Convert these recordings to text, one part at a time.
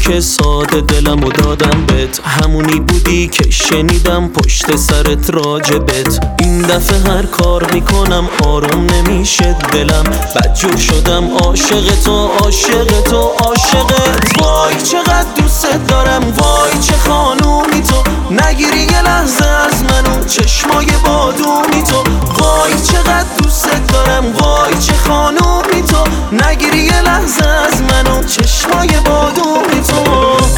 که ساده دلم و دادم بهت، همونی بودی که شنیدم پشت سرت راجبت. این دفعه هر کار میکنم آروم نمیشه دلم، بدجور شدم عاشق تو عاشق تو عاشقت. وای چقدر دوست دارم، وای چه خانومی تو، نگیری یه لحظه از منو چشمای بادومی تو. وای چقدر دوست دارم، وای چه خانومی تو، نگیری یه لحظه از منو چشمای بادومی تو.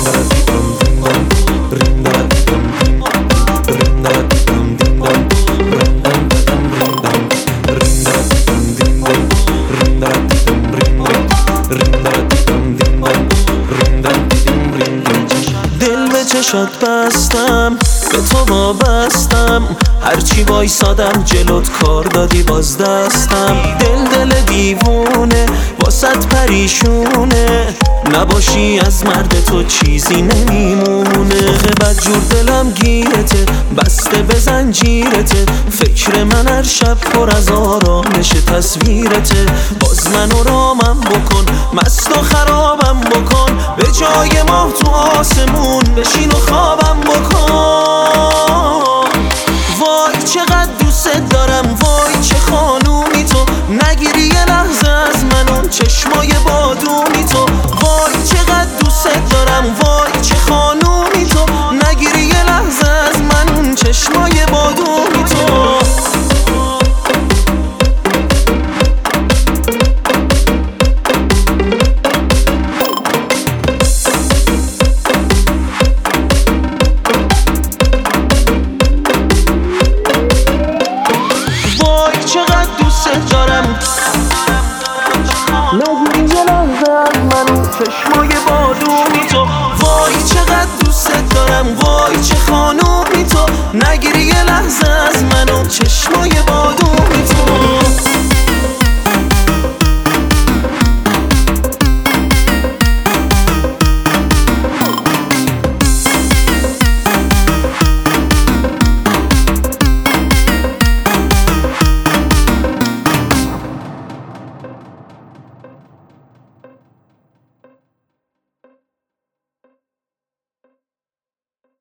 دل به چشات بستم، به تو وابستم، هرچی وایسادم جلوت کار دادی باز دستم. دل دیوونه واسط پریشونه، نباشی از مرد تو چیزی نمیمونه. بدجور دلم گیرته بسته به زنجیرته، فکر من هر شب پر از آرامش تصویرته. باز منو رامم بکن، مست و خرابم بکن، به جای ماه تو آسمون بشین و